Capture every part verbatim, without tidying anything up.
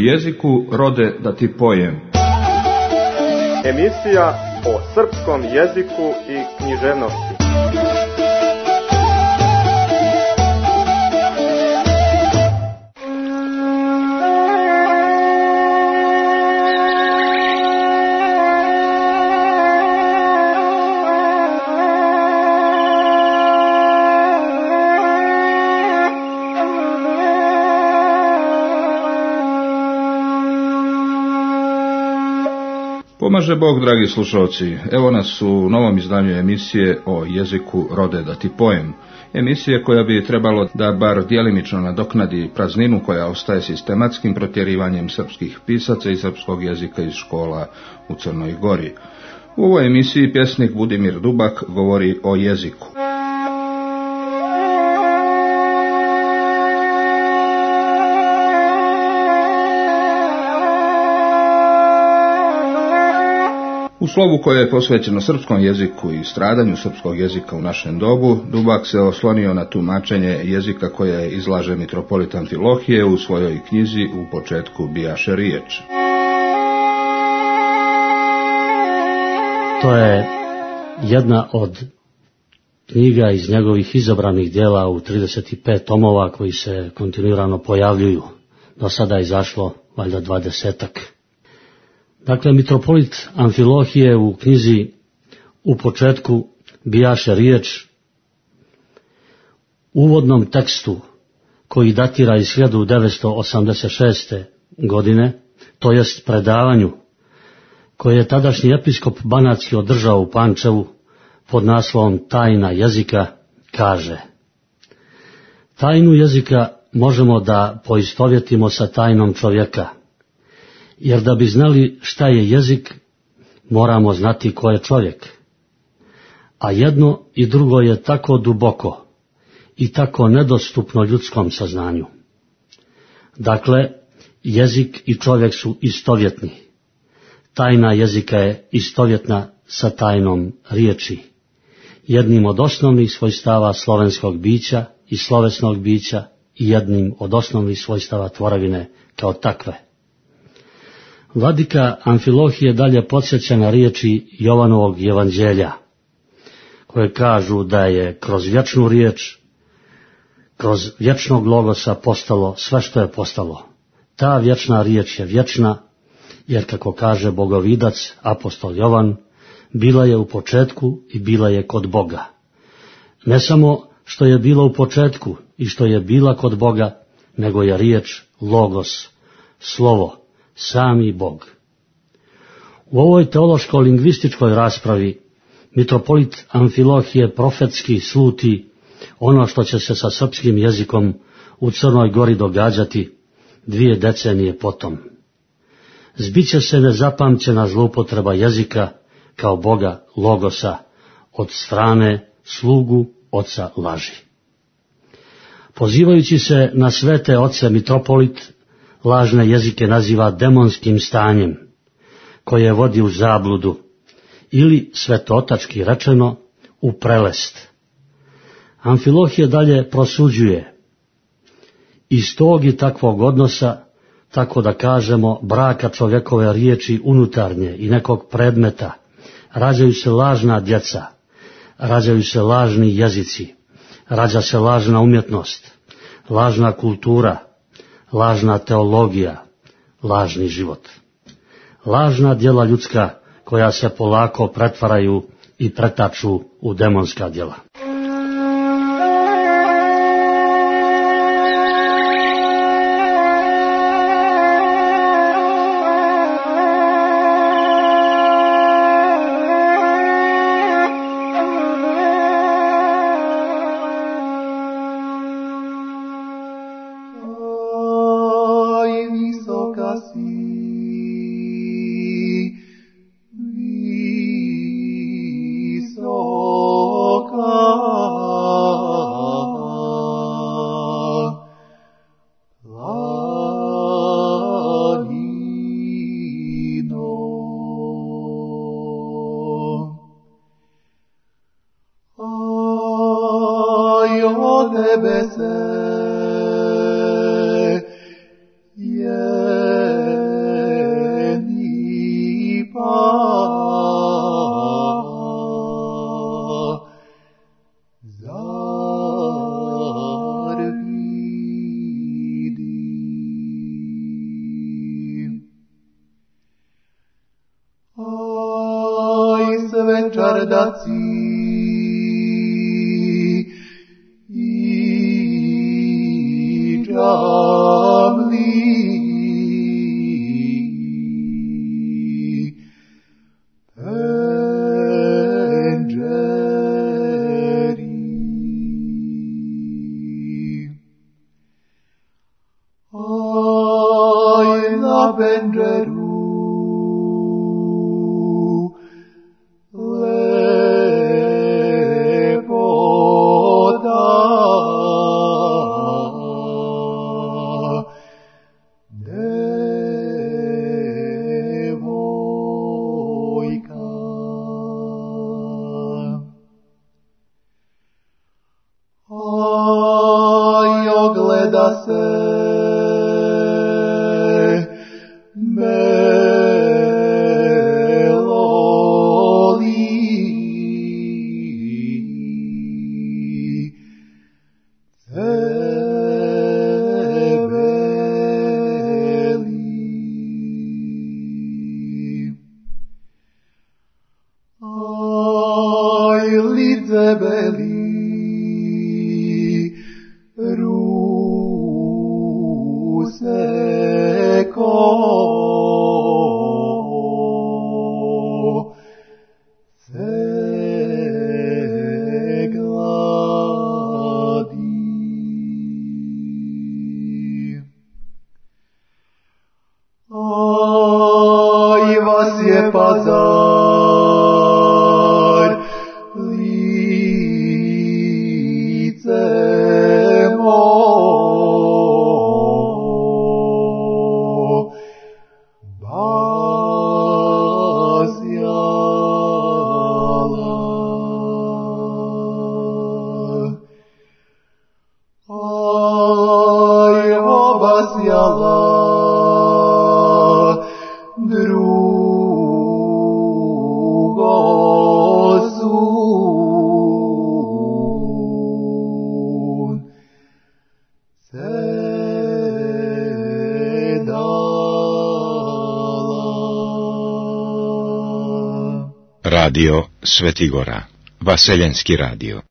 jeziku rode da ti pojem. Emisija o srpskom jeziku i književnosti. Pomaže Bog, dragi slušalci. Evo nas u novom izdanju emisije o jeziku rode da ti pojem. Emisije koja bi trebalo da bar djelimično nadoknadi prazninu koja ostaje sistematskim protjerivanjem srpskih pisaca i srpskog jezika iz škola u Crnoj Gori. U ovoj emisiji pjesnik Budimir Dubak govori o jeziku. U slovu koje je posvećeno srpskom jeziku i stradanju srpskog jezika u našem dobu, Dubak se oslonio na tumačenje jezika koje izlaže mitropolit Amfilohije u svojoj knjizi U početku bijaše riječ. To je jedna od knjiga iz njegovih izabranih djela u trideset pet tomova koji se kontinuirano pojavljuju. Do sada je izašlo valjda dvadesetak. Dakle, mitropolit Amfilohije u knjizi U početku bijaše riječ, uvodnom tekstu koji datira iz hiljadu devetsto osamdeset šeste. godine, to jest predavanju koje je tadašnji episkop Banatski održao u Pančevu pod naslovom Tajna jezika, kaže: tajnu jezika možemo da poistovjetimo sa tajnom čovjeka, jer da bi znali šta je jezik, moramo znati ko je čovjek. A jedno i drugo je tako duboko i tako nedostupno ljudskom saznanju. Dakle, jezik i čovjek su istovjetni. Tajna jezika je istovjetna sa tajnom riječi, jednim od osnovnih svojstava slovenskog bića i slovesnog bića i jednim od osnovnih svojstava tvorevine kao takve. Vladika Amfilohije dalje podsjeća na riječi Jovanovog evanđelja, koje kažu da je kroz vječnu riječ, kroz vječnog logosa postalo sve što je postalo. Ta vječna riječ je vječna, jer kako kaže bogovidac apostol Jovan, bila je u početku i bila je kod Boga. Ne samo što je bila u početku i što je bila kod Boga, nego je riječ logos, slovo, sami Bog. U ovoj teološko-lingvističkoj raspravi mitropolit Amfilohije profetski sluti ono što će se sa srpskim jezikom u Crnoj Gori događati dvije decenije potom. Zbiće se nezapamćena zloupotreba jezika kao Boga logosa od strane slugu oca laži. Pozivajući se na svete oce, mitropolit lažne jezike naziva demonskim stanjem, koje vodi u zabludu, ili svetotački rečeno u prelest. Amfilohije dalje prosuđuje: iz tog i takvog odnosa, tako da kažemo braka čovjekove riječi unutarnje i nekog predmeta, rađaju se lažna djeca, rađaju se lažni jezici, rađa se lažna umjetnost, lažna kultura, lažna teologija, lažni život. Lažna djela ljudska koja se polako pretvaraju i pretaču u demonska djela. tebe se, Jezusa, menđeru, Radio Svetigora, Vaseljenski radio.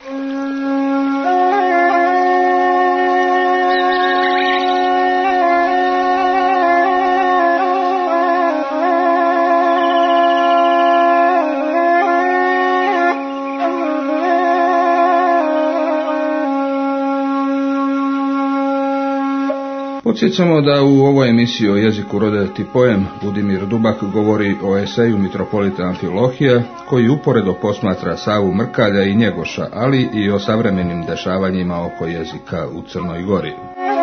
Podsjećamo da u ovoj emisiji o jeziku rode ti pojem Budimir Dubak govori o eseju mitropolita Amfilohija, koji uporedo posmatra Savu Mrkalja i Njegoša, ali i o savremenim dešavanjima oko jezika u Crnoj Gori.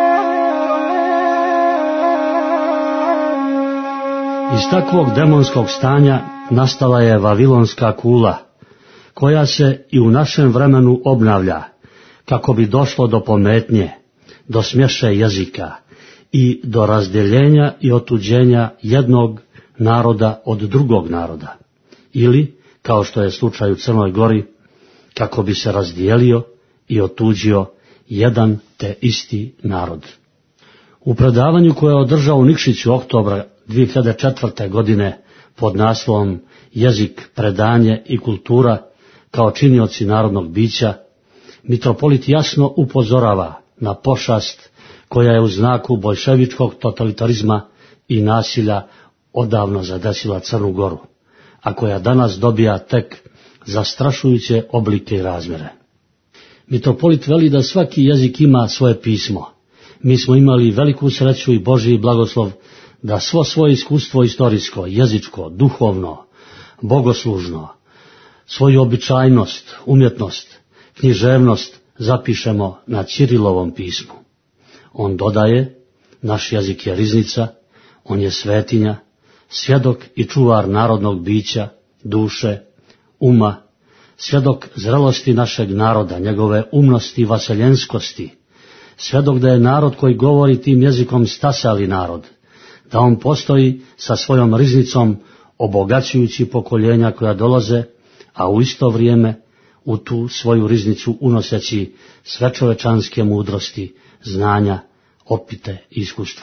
Iz takvog demonskog stanja nastala je vavilonska kula, koja se i u našem vremenu obnavlja, kako bi došlo do pometnje, do smješe jezika i do razdjeljenja i otuđenja jednog naroda od drugog naroda, ili, kao što je slučaj u Crnoj Gori, kako bi se razdijelio i otuđio jedan te isti narod. U predavanju koje je održao u Nikšiću oktobra dvije hiljade četvrte. godine pod naslovom Jezik, predanje i kultura kao činioci narodnog bića, mitropolit jasno upozorava na pošast koja je u znaku boljševičkog totalitarizma i nasilja odavno zadesila Crnu Goru, a koja danas dobija tek zastrašujuće oblike i razmjere. Mitropolit veli da svaki jezik ima svoje pismo. Mi smo imali veliku sreću i Božji blagoslov da svo svoje iskustvo istorijsko, jezičko, duhovno, bogoslužno, svoju običajnost, umjetnost, književnost zapišemo na Ćirilovom pismu. On dodaje, naš jezik je riznica, on je svetinja, svjedok i čuvar narodnog bića, duše, uma, svjedok zrelosti našeg naroda, njegove umnosti i vaseljenskosti, svjedok da je narod koji govori tim jezikom stasali narod, da on postoji sa svojom riznicom obogaćujući pokoljenja koja dolaze, a u isto vrijeme u tu svoju riznicu unoseći sve čovečanske mudrosti, znanja, opite i iskustva.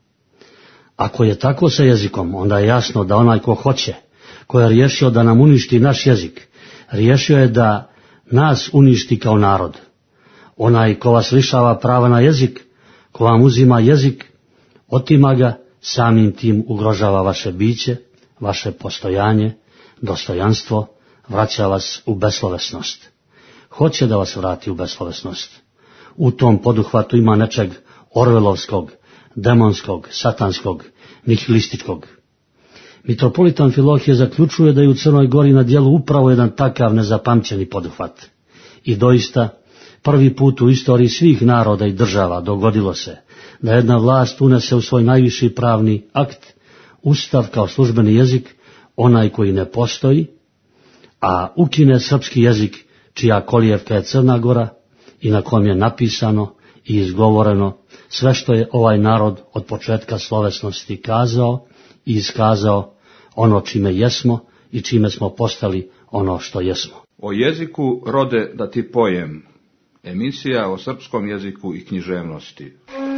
Ako je tako sa jezikom, onda je jasno da onaj ko hoće, ko je riješio da nam uništi naš jezik, riješio je da nas uništi kao narod. Onaj ko vas lišava prava na jezik, ko vam uzima jezik, otima ga, samim tim ugrožava vaše biće, vaše postojanje, dostojanstvo, vraća vas u beslovesnost. Hoće da vas vrati u beslovesnost. U tom poduhvatu ima nečeg orvelovskog, demonskog, satanskog, nihilističkog. Mitropolit Amfilohije zaključuje da je u Crnoj Gori na djelu upravo jedan takav nezapamćeni poduhvat. I doista, prvi put u istoriji svih naroda i država dogodilo se da jedna vlast unese u svoj najviši pravni akt, Ustav kao službeni jezik, onaj koji ne postoji, a ukine srpski jezik čija kolijevka je Crna Gora i na kom je napisano i izgovoreno sve što je ovaj narod od početka slovesnosti kazao i iskazao, ono čime jesmo i čime smo postali ono što jesmo. O jeziku rode da ti pojem. Emisija o srpskom jeziku i književnosti.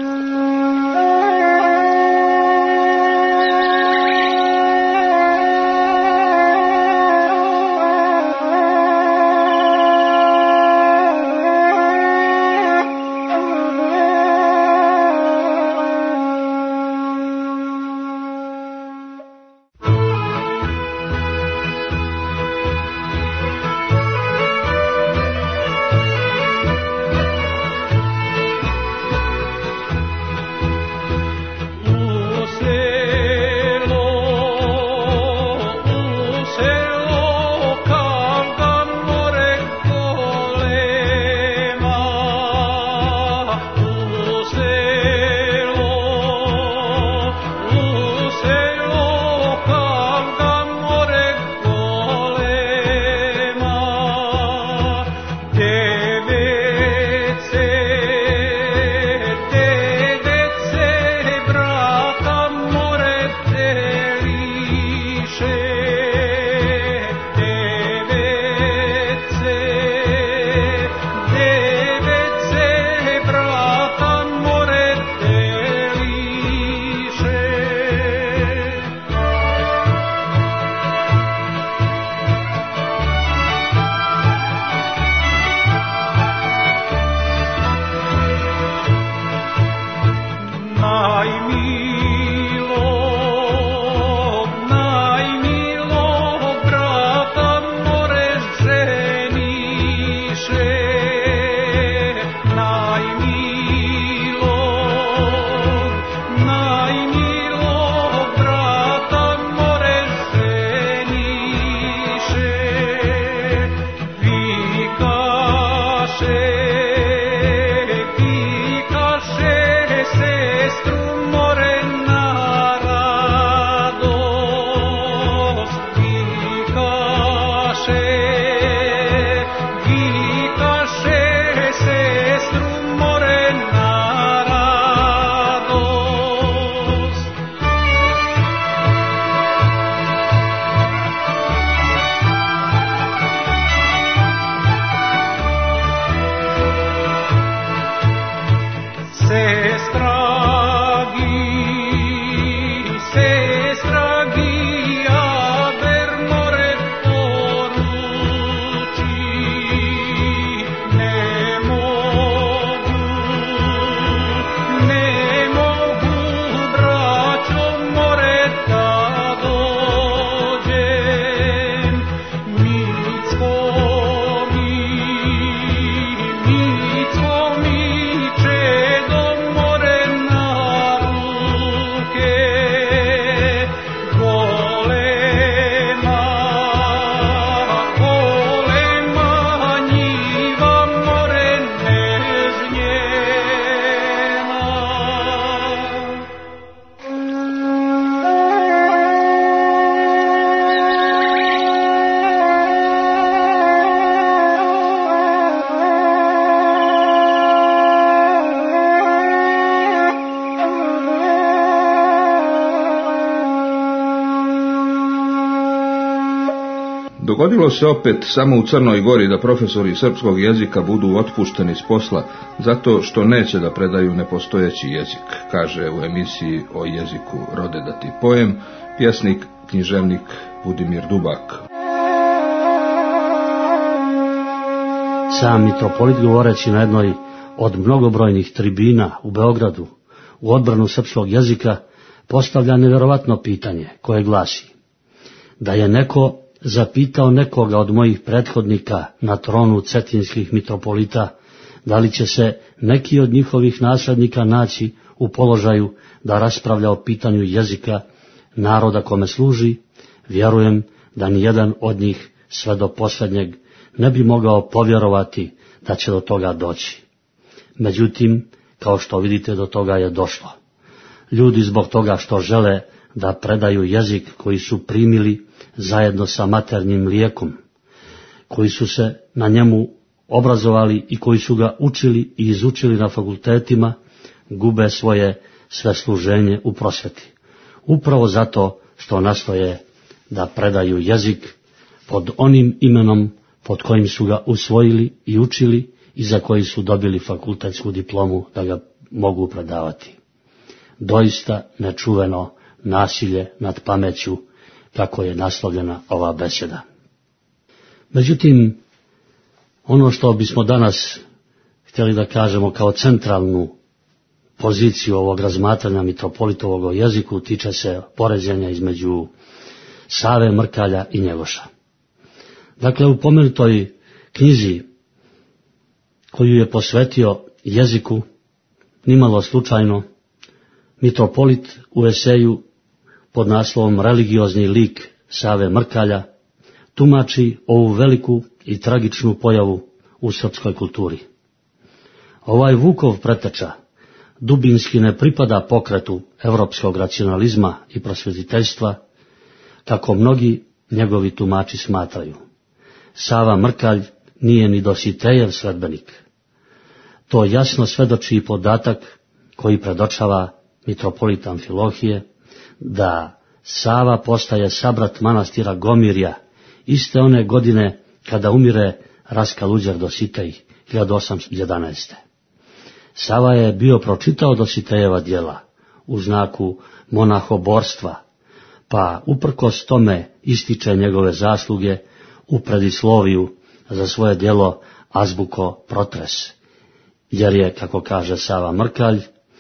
Dogodilo se opet samo u Crnoj Gori da profesori srpskog jezika budu otpušteni s posla zato što neće da predaju nepostojeći jezik, kaže u emisiji o jeziku rode da ti pojem pjesnik, književnik Budimir Dubak. Sam mitropolit, govoreći na jednoj od mnogobrojnih tribina u Beogradu u odbranu srpskog jezika, postavlja nevjerovatno pitanje koje glasi: da je neko zapitao nekoga od mojih prethodnika na tronu cetinskih mitropolita Da li će se neki od njihovih naslednika naći u položaju da raspravlja o pitanju jezika naroda kome služi? Vjerujem da nijedan od njih sve do posljednjeg ne bi mogao povjerovati da će do toga doći. Međutim, kao što vidite, do toga je došlo. Ljudi zbog toga što žele da predaju jezik koji su primili zajedno sa maternjim mlijekom, koji su se na njemu obrazovali i koji su ga učili i izučili na fakultetima, gube svoje sve služenje u prosveti. Upravo zato što nastoje da predaju jezik pod onim imenom pod kojim su ga usvojili i učili i za koji su dobili fakultetsku diplomu da ga mogu predavati. Doista nečuveno nasilje nad pameću, kako je naslovljena ova beseda. Međutim, ono što bismo danas htjeli da kažemo kao centralnu poziciju ovog razmatranja mitropolitovog o jeziku tiče se poređenja između Save Mrkalja i Njegoša. Dakle, u pomenutoj knjizi koju je posvetio jeziku, nimalo slučajno, mitropolit u eseju pod naslovom Religiozni lik Save Mrkalja tumači ovu veliku i tragičnu pojavu u srpskoj kulturi. Ovaj Vukov preteča dubinski ne pripada pokretu evropskog racionalizma i prosvjetiteljstva, kako mnogi njegovi tumači smatraju. Sava Mrkalj nije ni Dositejev sledbenik. To jasno svedoči i podatak koji predočava mitropolit Amfilohije, da Sava postaje sabrat manastira Gomirja iste one godine kada umire Raskaluđer Dositej hiljadu osamsto jedanaeste. Sava je bio pročitao Dositejeva djela u znaku monahoborstva, pa uprkos tome ističe njegove zasluge u predisloviju za svoje djelo Azbuko Protres, jer je, kako kaže Sava Mrkalj,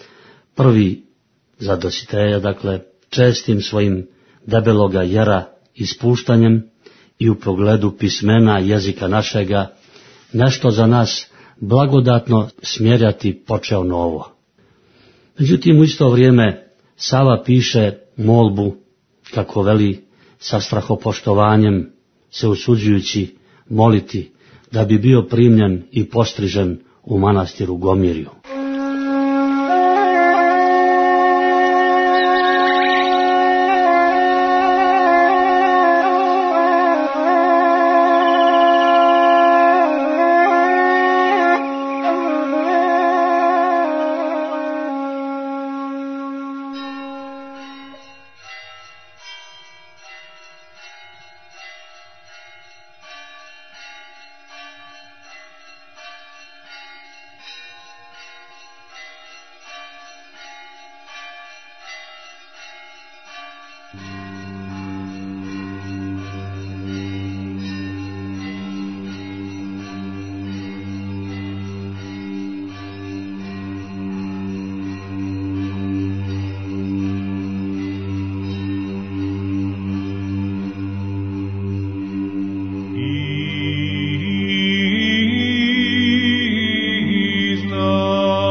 prvi za Dositeja, dakle, čestim svojim debeloga jera ispuštanjem i u pogledu pismena jezika našega nešto za nas blagodatno smjerjati počeo novo. Međutim, u isto vrijeme Sava piše molbu, kako veli, sa strahopoštovanjem se usuđujući moliti da bi bio primljen i postrižen u manastiru Gomirju.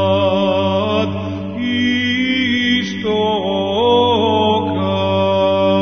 Istoka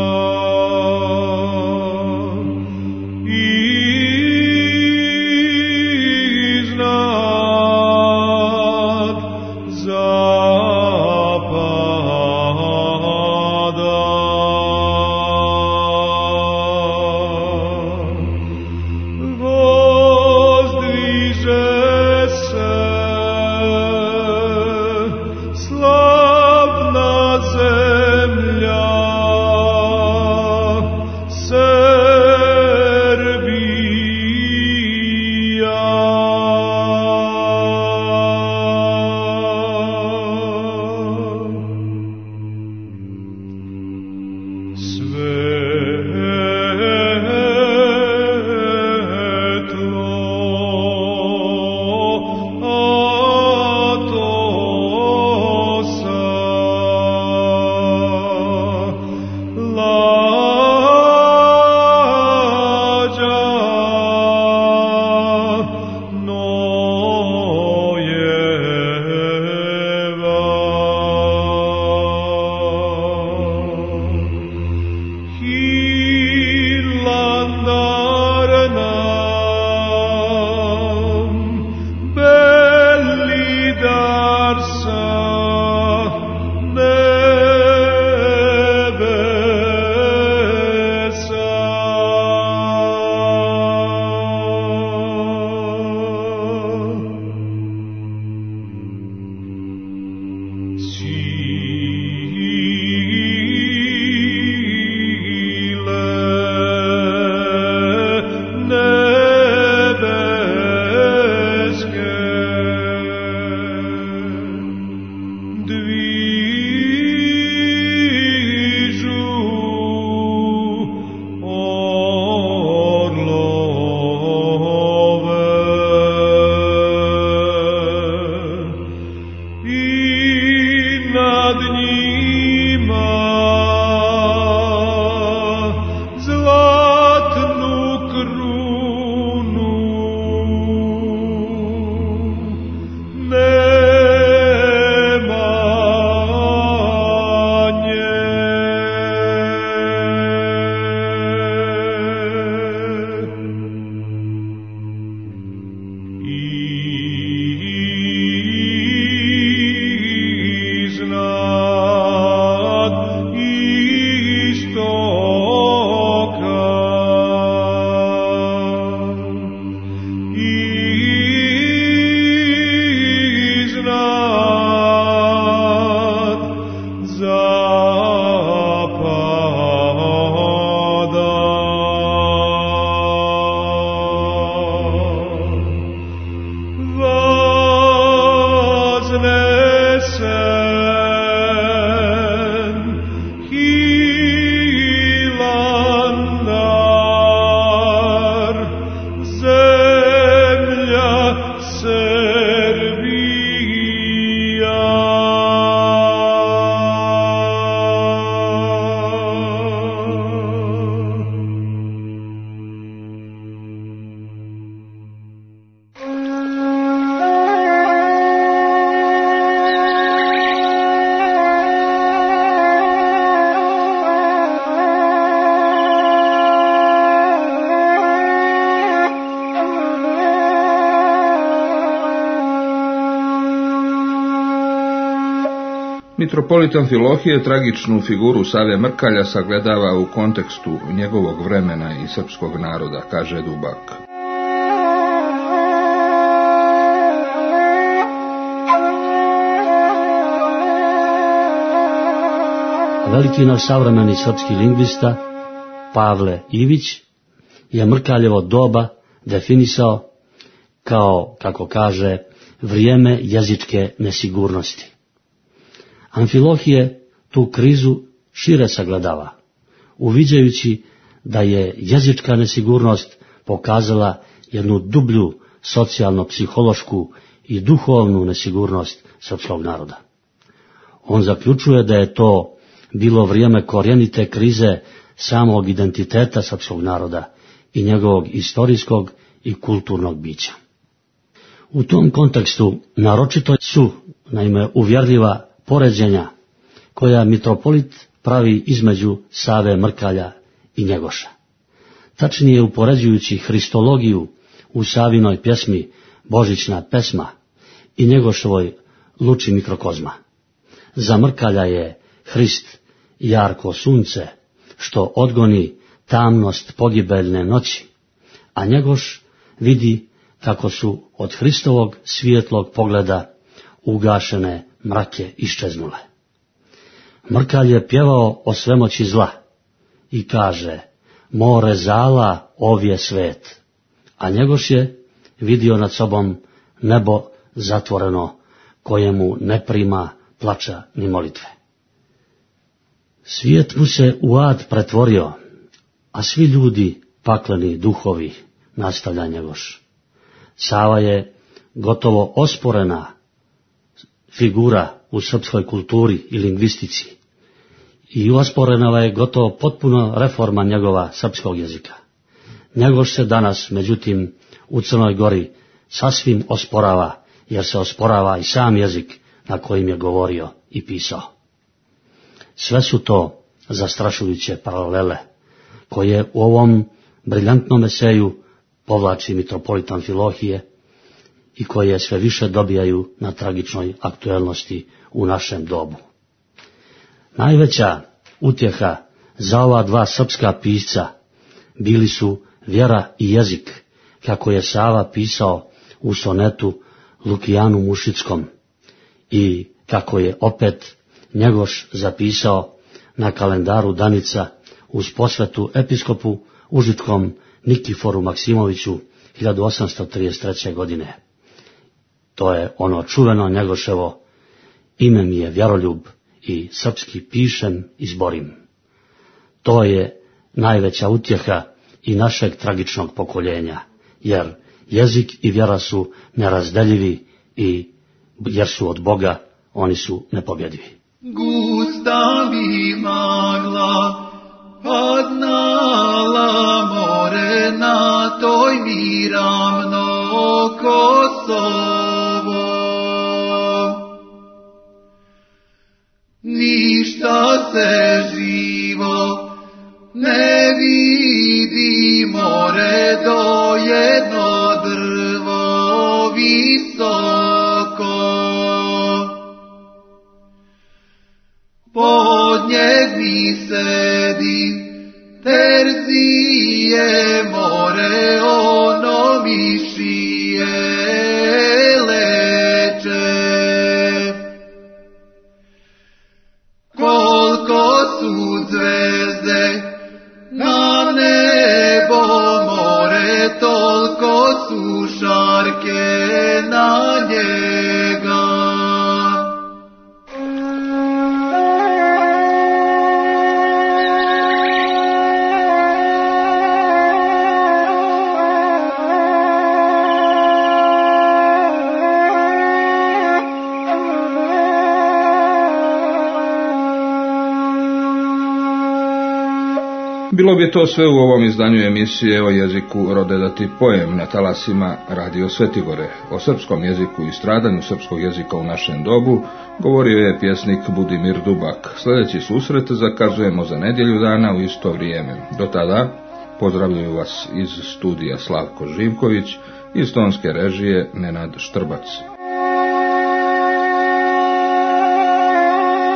Mitropolit Amfilohije tragičnu figuru Save Mrkalja sagledava u kontekstu njegovog vremena i srpskog naroda, kaže Dubak. Veliki naš savremeni srpski lingvista Pavle Ivić je Mrkaljevo doba definisao kao, kako kaže, vrijeme jezičke nesigurnosti. Amfilohije tu krizu šire sagledava, uviđajući da je jezička nesigurnost pokazala jednu dublju socijalno-psihološku i duhovnu nesigurnost srpskog naroda. On zaključuje da je to bilo vrijeme korjenite krize samog identiteta srpskog naroda i njegovog istorijskog i kulturnog bića. U tom kontekstu naročito su, naime, uvjerljiva poređenja koja mitropolit pravi između Save Mrkalja i Njegoša. Tačnije upoređujući hristologiju u Savinoj pjesmi Božićna pesma i Njegošovoj Luči mikrokozma. Za Mrkalja je Hrist jarko sunce, što odgoni tamnost pogibeljne noći, a Njegoš vidi kako su od Hristovog svijetlog pogleda ugašene mrake iščeznule. Mrkalj je pjevao o svemoći zla i kaže: more zala ovje svet, a Njegoš je vidio nad sobom nebo zatvoreno, kojemu ne prima plača ni molitve. Svijet mu se u ad pretvorio, a svi ljudi pakleni duhovi, nastavlja Njegoš. Sava je gotovo osporena figura u srpskoj kulturi i lingvistici i osporena je gotovo potpuno reforma njegova srpskog jezika. Njegoš se danas, međutim, u Crnoj Gori sasvim osporava, jer se osporava i sam jezik na kojim je govorio i pisao. Sve su to zastrašujuće paralele koje u ovom briljantnom eseju povlači mitropolit Amfilohije i koje sve više dobijaju na tragičnoj aktuelnosti u našem dobu. Najveća utjeha za ova dva srpska pisca bili su vjera i jezik, kako je Sava pisao u sonetu Lukijanu Mušickom i kako je opet Njegoš zapisao na kalendaru Danica uz posvetu episkopu Užitkom Nikiforu Maksimoviću hiljadu osamsto trideset treće. godine. To je ono čuveno Njegoševo: ime mi je vjeroljub i srpski pišem i zborim. To je najveća utjeha i našeg tragičnog pokoljenja, jer jezik i vjera su nerazdeljivi i jer su od Boga, oni su nepobjedivi. Gusta mi magla padnala more na toj mi ravno Kosovo. Ništa se živo ne vidi, more do jedno drvo visoko. Pod njeg mi sedi Terzije, more ono mi šije leče. Koliko su zvezde na nebo, more, toliko su šarke na njega. Bilo bi to sve u ovom izdanju emisije o jeziku Rode da ti pojem na talasima Radio Svetigore. O srpskom jeziku i stradanju srpskog jezika u našem dobu govorio je pjesnik Budimir Dubak. Sljedeći susret zakazujemo za nedjelju dana u isto vrijeme. Do tada pozdravljaju vas iz studija Slavko Živković, iz tonske režije Nenad Štrbac.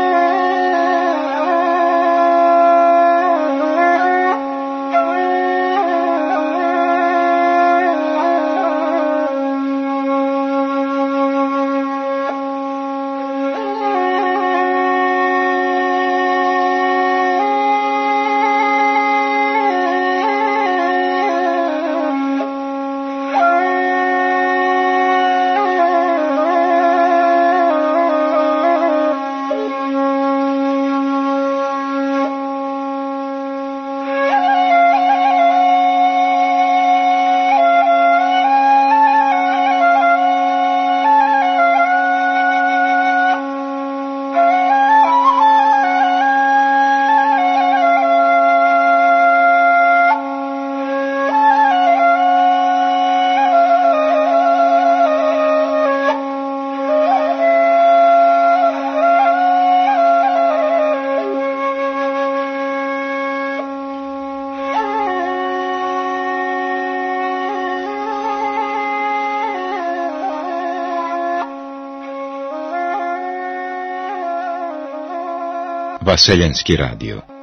Vaseljenski radio.